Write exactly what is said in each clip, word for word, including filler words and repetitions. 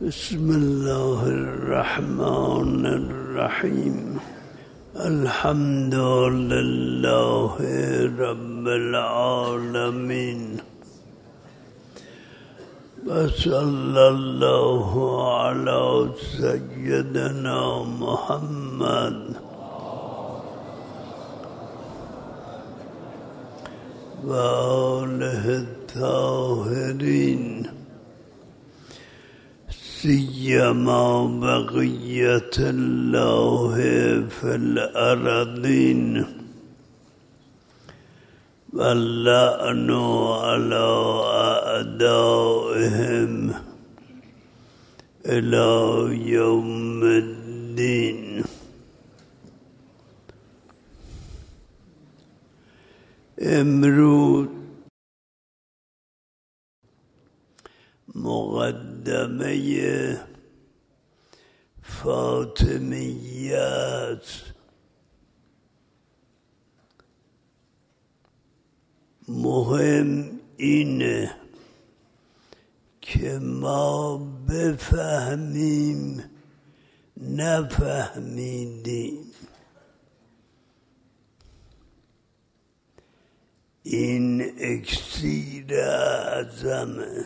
بسم الله الرحمن الرحیم. الحمد لله رب العالمین و صلی الله علی سیدنا محمد و آله الطاهرین، سیما بقیت الله فی الارضین و اللعن علی اعدائهم الی یوم الدین. امروز مقدمه فاطمیت مهم اینه که ما بفهمیم نفهمیدیم. این اکسیر اعظمه.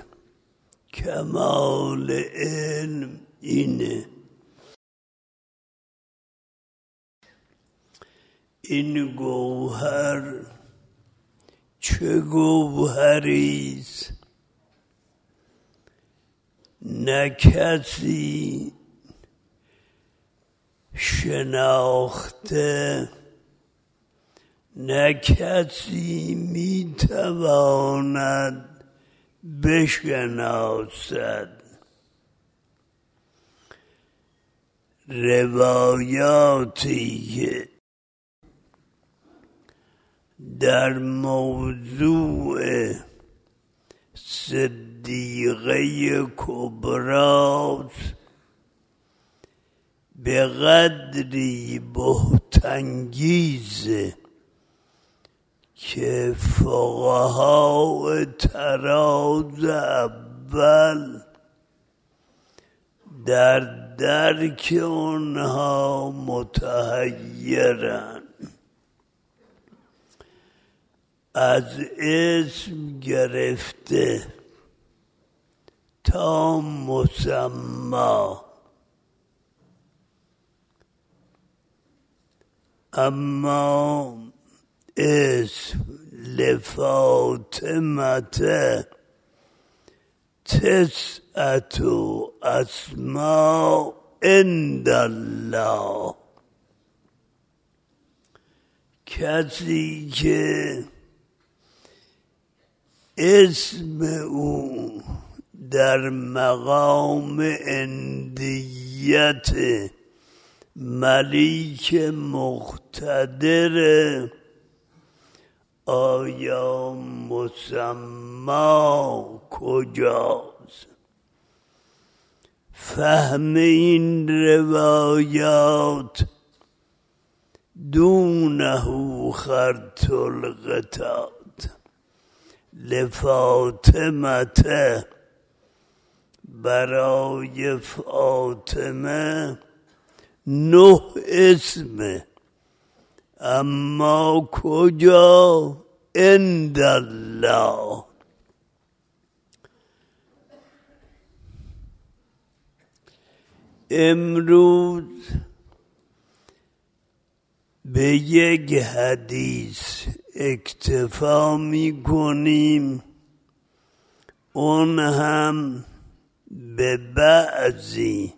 کمال علم اینه. این گوهر چه گوهریست؟ نه کسی شناخته، نه کسی میتواند بشناسد. روایاتی که در موضوع صدیقه کبراست به قدری بهت‌انگیزه که فقها طراز اول در درک اونها متحیرن. از اسم گرفته تا مسما، اما اسم لفاطمه تسعة اسماء عند الله. کسی که اسم او در مقام اندیت ملیک مقتدر، آیا مسما کجاست؟ فهم این روایات دونه خرط القطاد. لفاطمه برای فاطمه نه اسمه، اما کجا؟ عند الله. امروز به یک حدیث اکتفا می کنیم، اون هم به بعضی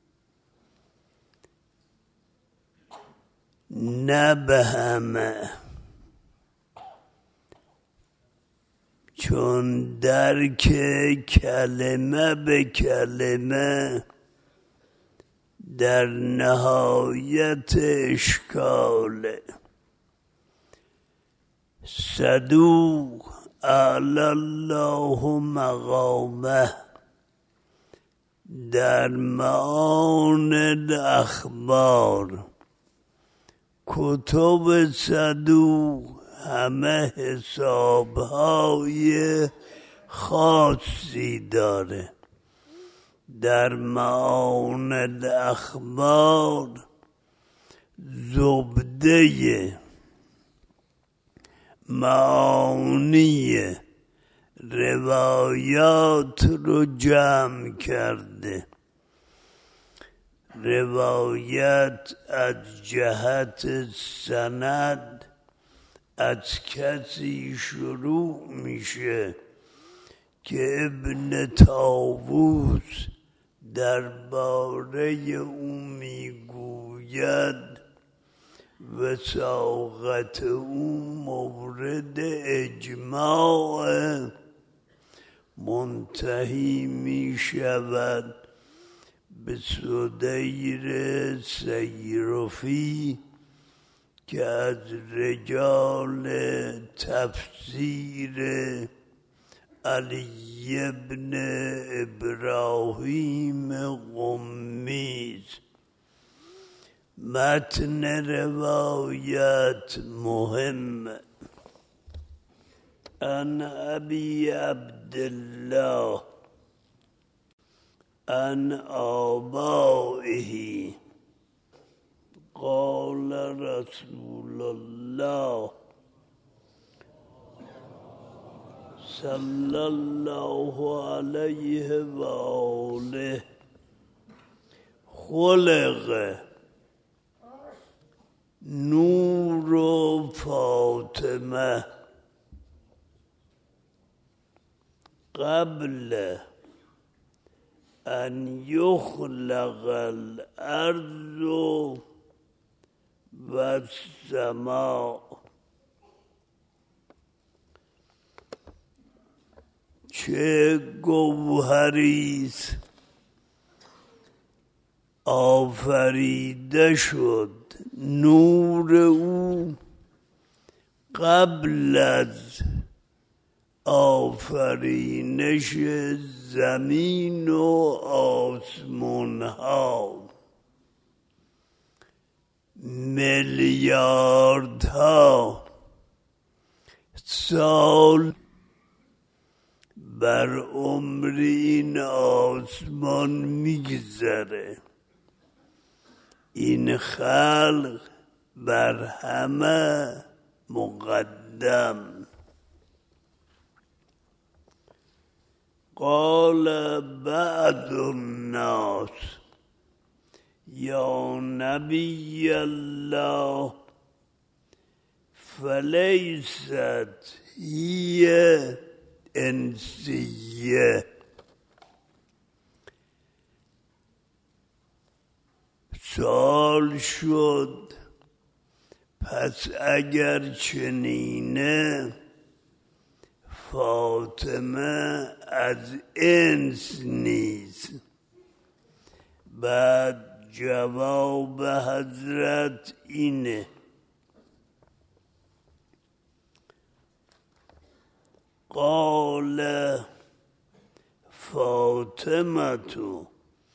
نه به همه، چون درک کلمه به کلمه در نهایت اشکاله. صدوق اعلی الله مقامه در معان الاخبار، کتب صدوق همه حسابهای خاصی داره. در معان الاخبار زبده معانی روایات رو جمع کرده. روایت از جهت سند از کسی شروع میشه که ابن طاووس درباره او میگوید وثاقت او مورد اجماع، منتهی می شود به سدیر سیرفی که از رجال تفسیر علی ابن ابراهیم قمی. متن روایت مهم. عن ابی عبدالله عن آبائه قال رسول الله صلی الله علیه و آله خلق نور فاطمه قبل ان یخلق الارض و السماء. چه گوهریست آفریده شد نور او قبل از آفرینش زمین و آسمان ها. میلیاردها سال بر عمر این آسمان میگذره. این خلق بر همه مقدم. قال بعض الناس یا نبی الله فلیست هی انسیه. سوال شد پس اگر چنینه فاطمه از انس نیست؟ بعد جواب حضرت اینه قال فاطمه تو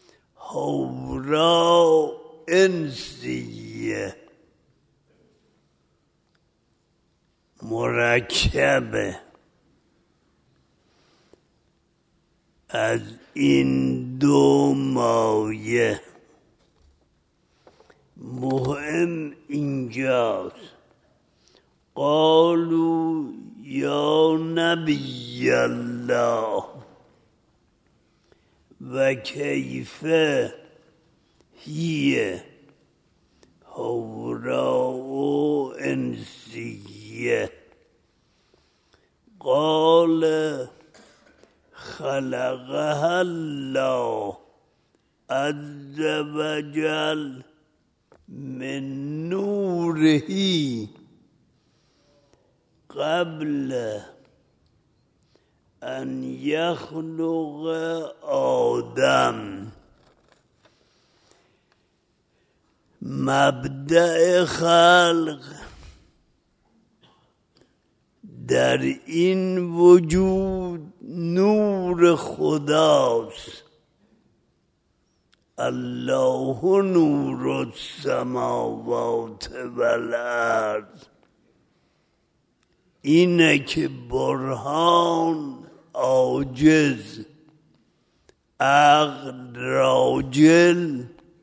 حورا انسیه مرکبه از این دو مایه. مهم اینجاست قالوا یا نبی الله و کیف هی حوراء انسیه. قال خلقها الله عز وجل من نوره قبل ان یخلق آدم. مبدأ خلق در این وجود نور خداست. الله نور السماوات والارض. اینه که برهان عاجز عقل راجل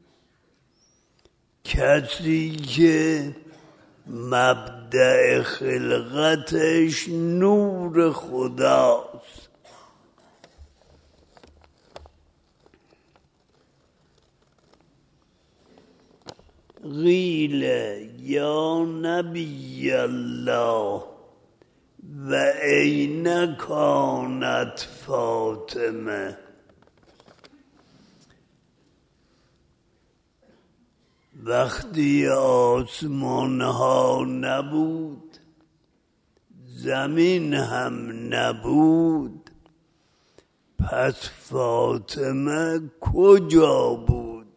کسی که مبدأ خلقتش نور خداست. قیل یا نبی الله و این کانت فاطمه. وقتی آسمان ها نبود، زمین هم نبود، پس فاطمه کجا بود؟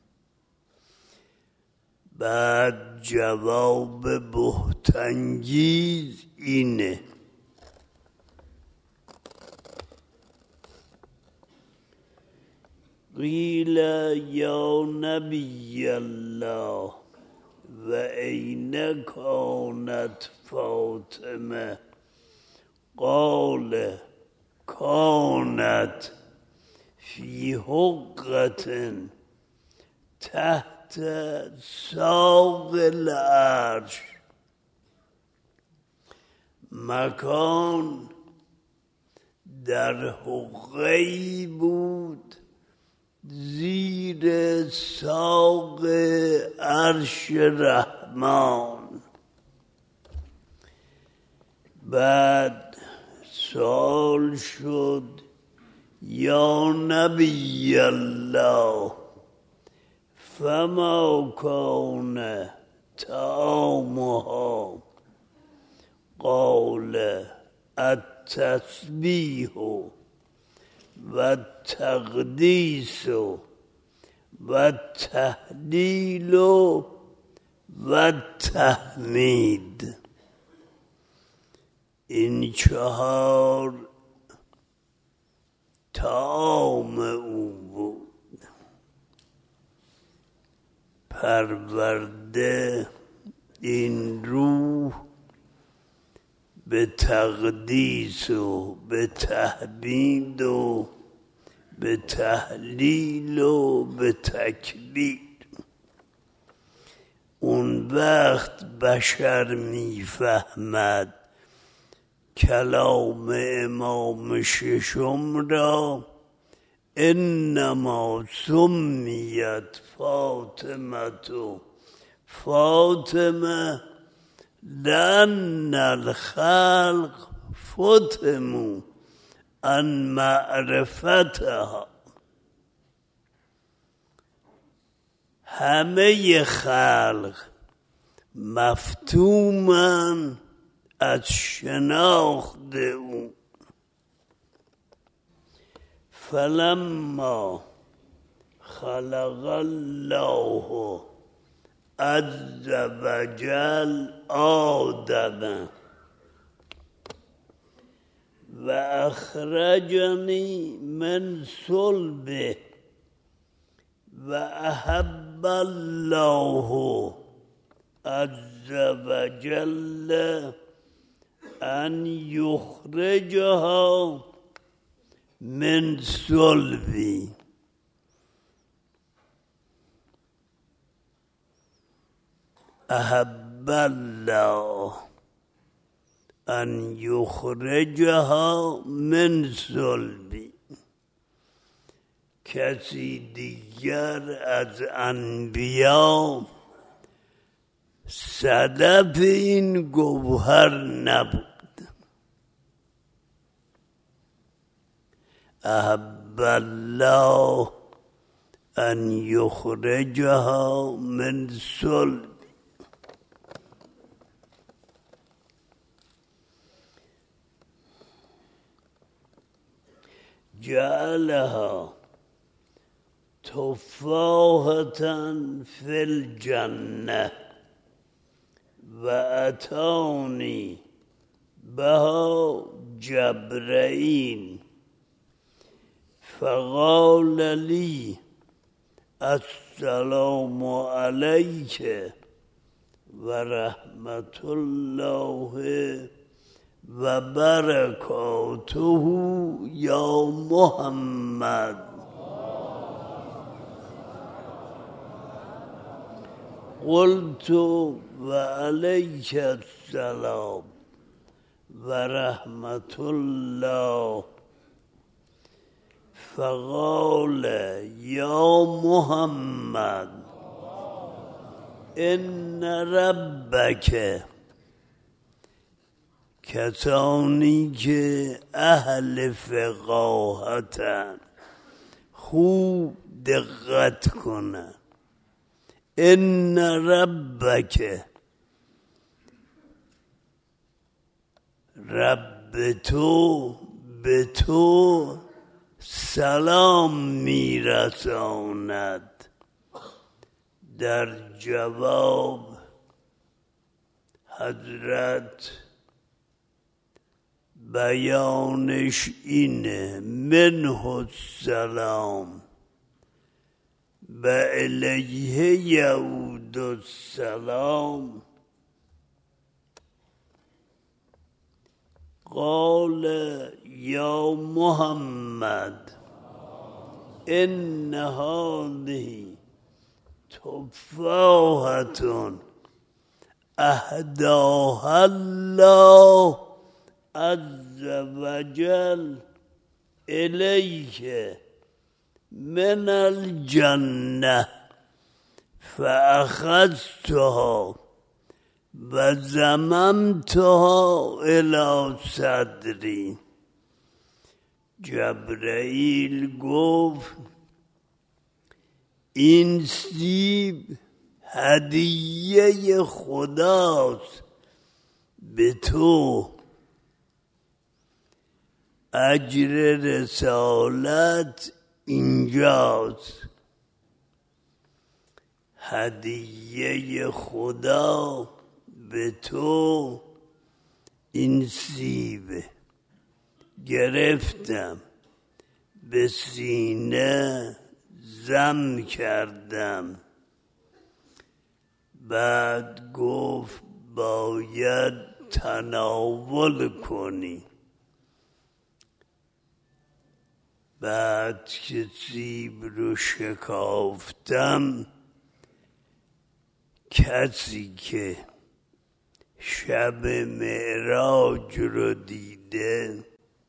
بعد جواب بهت‌انگیز اینه: قیل یا نبی الله و این کانت فاطمه. قال کانت فی حقة تحت ساق العرش. مکان در حقه‌ای بود زیر ساق عرش رحمان. بعد سوال شد یا نبی الله فما کان طعامها؟ قال التسبیح و التقدیس و التهلیل و التحمید. این چهار طعام او بود. پرورده این روح به تقدیس و به تحمید و به تهلیل و به تکبیر. اون وقت بشر میفهمد کلام امام ششم را: انما سمیت فاطمه فاطمه لأن الخلق فتموا عن معرفتها. همه خلق مفتومن از شناخت او. فلما خلق الله عز وجل آدم و اخرجنی من صلبه و احب الله عز وجل ان یخرجها من صلبی. احب الله ان یخرجها من صلبی. کسی دیگر از انبیا صدف این گوهر نبود. احب الله ان یخرجها من صلب. جعلها تفاحة فی الجنة و اتانی بها جبرائیل فقال لی السلام علیک و رحمت الله و برکاته یا محمد. قلت و علیک السلام و رحمت الله. فقال یا محمد ان ربک، کسانی که اهل فقاهتن خوب دقت کنن، ان ربک، رب تو به تو سلام میرساند. در جواب حضرت بیانش اینه منه السلام و الیه یعود السلام. قال یا محمد ان هذه تفاحة اهداها الله عز وجل الیک من الجنة فأخذتها و ضممتها الی صدری. جبرئیل گفت این سیب هدیه خداست به تو، اجر رسالت اینجاست. هدیه خدا به تو این سیب. گرفتم به سینه زم کردم. بعد گفت باید تناول کنی. بعد که سیب رو شکافتم، کسی که شب معراج رو دیده،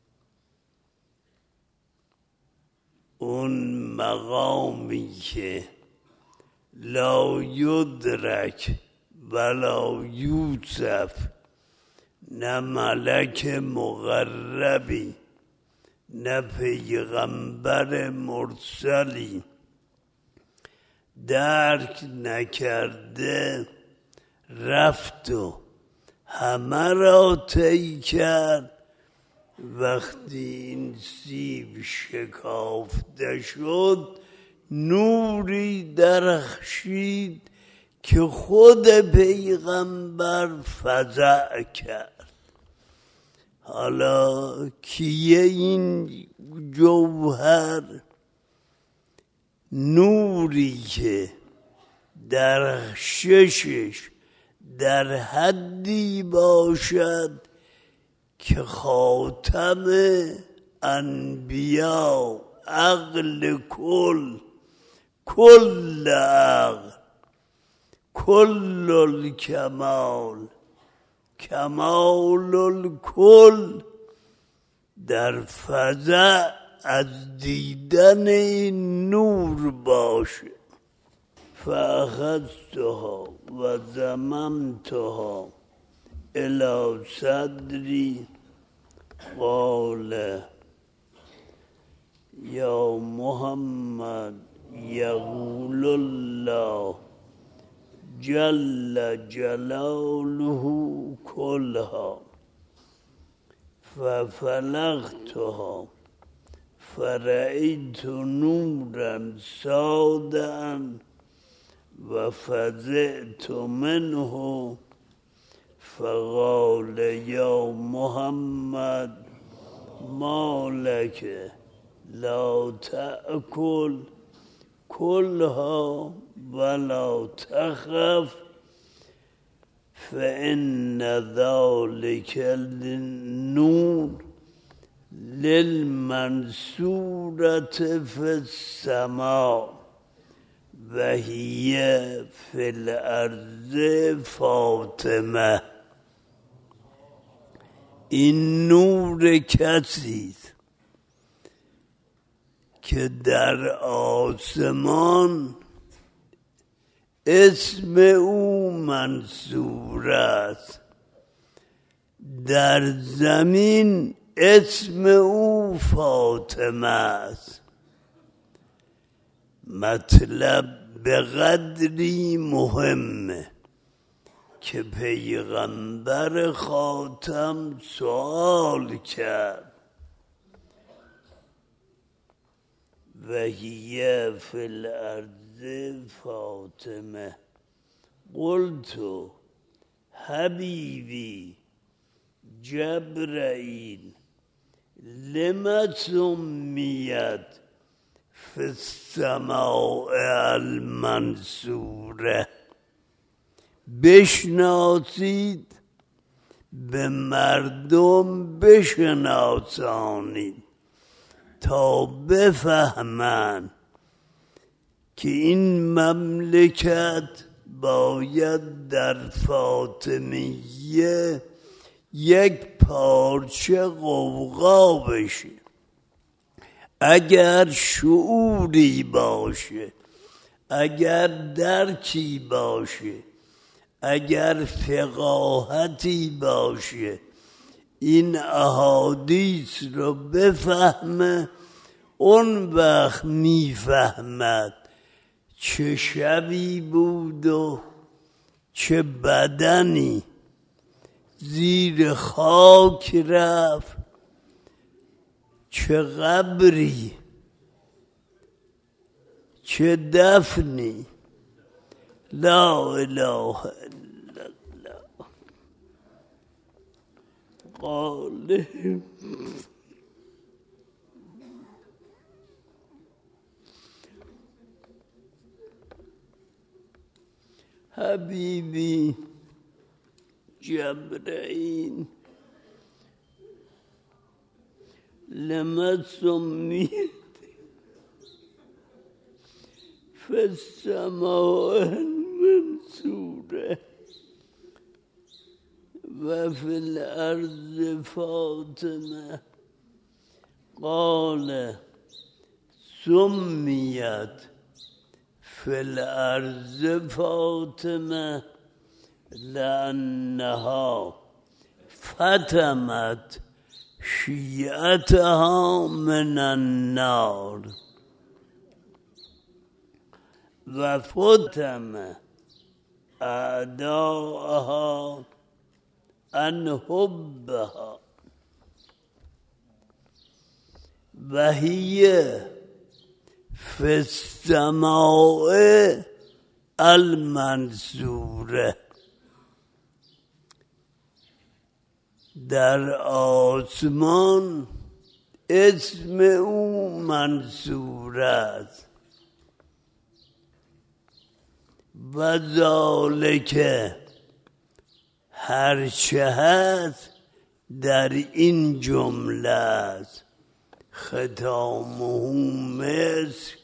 اون مقامی که لا یدرک ولا یوصف، نه ملک مقربی نه پیغمبر مرسلی درک نکرده، رفت و همه را طی کرد. وقتی این سیب شکافته شد، نوری درخشید که خود پیغمبر فزع کرد. حالا کیه این جوهر؟ نوری که درخششش در حدی باشد که خاتم انبیا، عقل کل، کل عقل، کل الکمال، کمال الکل، در فزع از دیدن این نور باشه. فاخذتها و ضممتها الی صدری. قال یا محمد یقول الله جل جلاله کلها ففلقتها فرأیت نورا ساطعا و فزعت منه. فقال یا محمد ما لک لا تأکل کلها ولا تخف فإن ذلك النور للمنصورة في السماء و هی فی الارض فاطمه. این نور کسی است که در آسمان اسم او منصور است، در زمین اسم او فاطمه است. مطلب به قدری مهمه که پیغمبر خاتم سوال کرد و هی فی الارض فاطمه. قلت حبیبی جبرائیل لم سمیت فی السماء المنصوره. بشناسید به مردم بشناسانید تا بفهمند که این مملکت باید در فاطمیه یک پارچه غوغا بشه. اگر شعوری باشه، اگر درکی باشه، اگر فقاهتی باشه، این احادیث رو بفهمه، اون وقت میفهمد چه شبی بود و چه بدنی زیر خاک رفت، چه قبری، چه دفنی. لا اله الا الله. قال حبیبی جبرائیل لم سمیت فی السماء المنصوره و فی الارض فاطمه. قال سمیت فی الارض فاطمه لأنها فتمت شیعتها من النار و فتم اعداءها عن حبها و هی فی السماء المنصوره. در آسمان اسم او منصور است. و ذالک هر چه هست در این جمله است. ختامه مسک،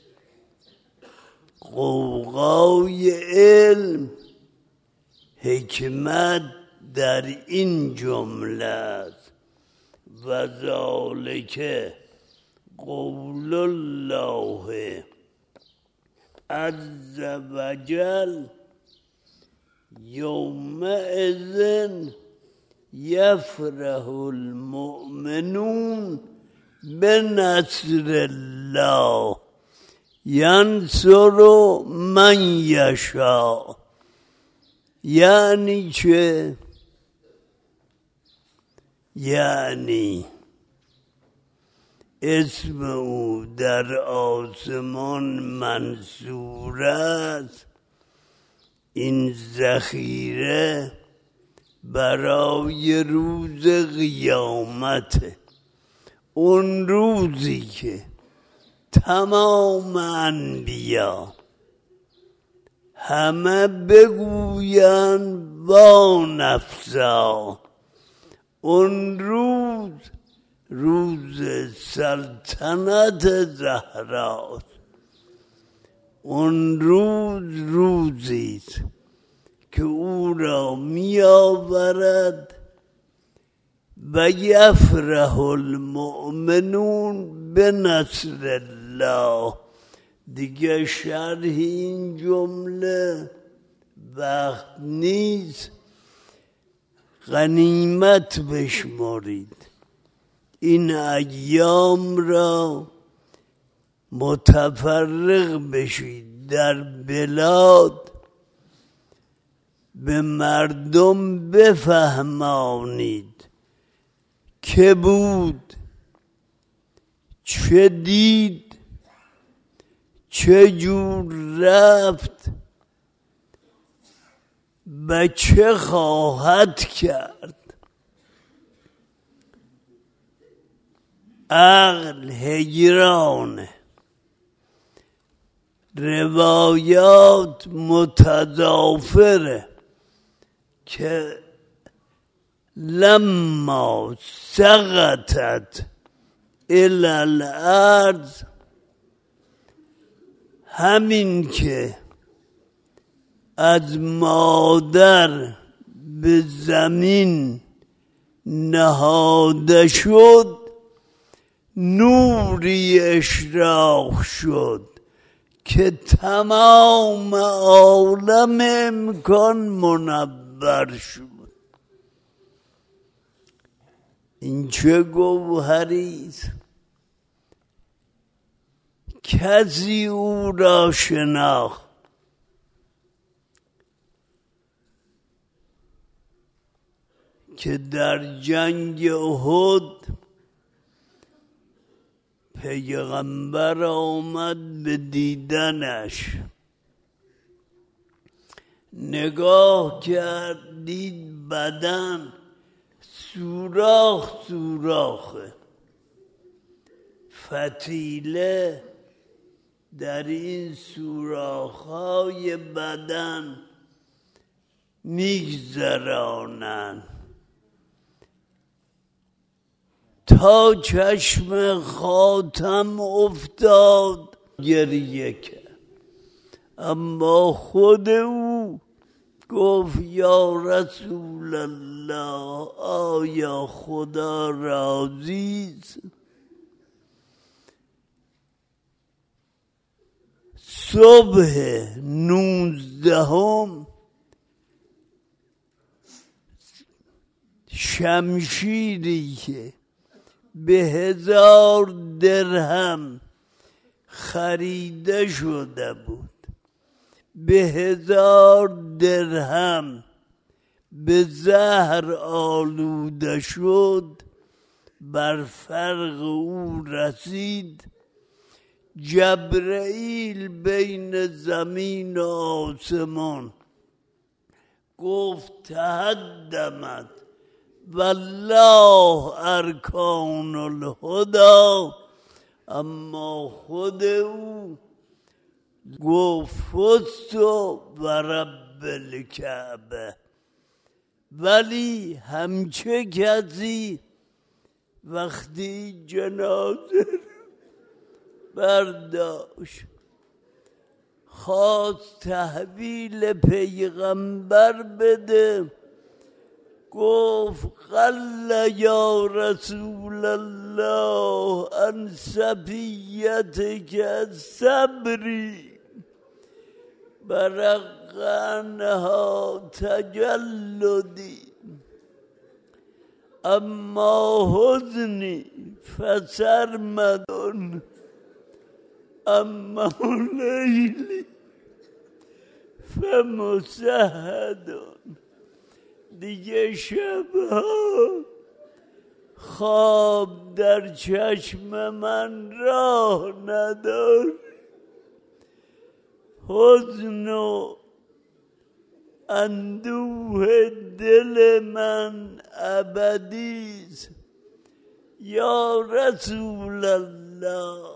غوغای علم، حکمت در این جمله است. و ذالک قول الله عز وجل یومئذ یفرح المؤمنون بنصر الله ینصر من یشاء. یعنی چه؟ یعنی اسم او در آسمان منصور است. این ذخیره برای روز قیامت، اون روزی که تمام انبیا همه بگویند با نفسا، اون روز روز سلطنت زهراست. اون روز روزیست که او را می آورد و یفرح المؤمنون به نصر الله. دیگه شرح این جمله وقت نیست، غنیمت بشمارید. این ایام را متفرق بشید در بلاد، به مردم بفهمانید که بود، چه دید، چه جور رفت و چه خواهد کرد. عقل حیرانه، روایات متضافره که لما سقطت الی الارض، همین که از مادر به زمین نهاده شد، نوری اشراق شد که تمام عالم امکان منور شد. این چه گوهریست! کسی او را شناخت. که در جنگ احد پیغمبر آمد به دیدنش، نگاه کرد، دید بدن سوراخ سوراخه، فتیله در این سوراخ‌های بدن میگذرانند تا چشم خاتم افتاد، گریه کرد. اما خود او گفت یا رسول الله، آیا خدا راضیست؟ صبح نوزدهم شمشیری که به هزار درهم خریده شده بود، به هزار درهم به زهر آلوده شد، بر فرق او رسید. جبرئیل بین زمین و آسمان گفت تهدمت والله ارکان الهدی، اما خود او گفت فزت و رب الکعبه. ولی همچه کسی وقتی جنازه برداشت خواست تحویل پیغمبر بده، گفت قل یا رسول الله ان صفیتک صبری، برق عنها تجلدی، اما حزنی فسرمدن، اما لیلی فمسهدن. دیگه شبها خواب در چشم من راه ندار، حزن و اندوه دل من ابدیست. یا رسول الله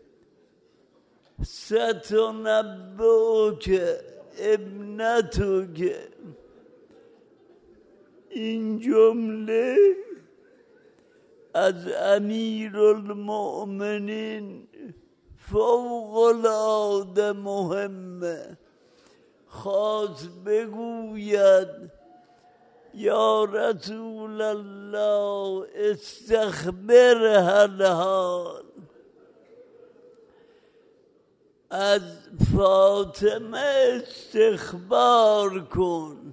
ستنبئک ابنتک. این جمله از امیرالمؤمنین فوق العاده مهمه. خواست بگوید یا رسول الله استخبر الحال، از فاطمه استخبار کن.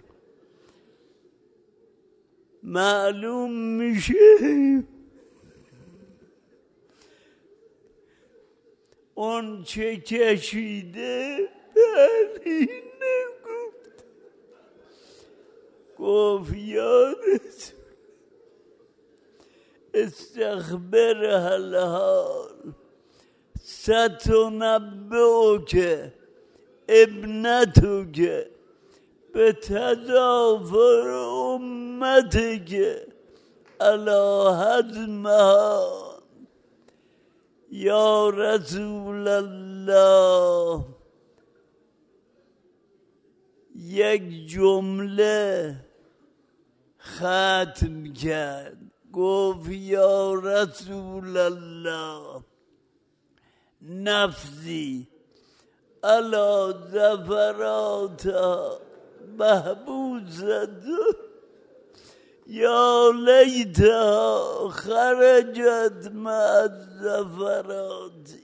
معلوم میشه اون چه کشیده بلی نگفت. گفت یا رسول استخبر الحال ستنبئک ابنتک به تضافر امتک علی هضمها. یا رسول الله یک جمله ختم کرد، گفت یا رسول الله نفسی علی زفراتها محبوسة یا لیتها خرجت مع الزفرات.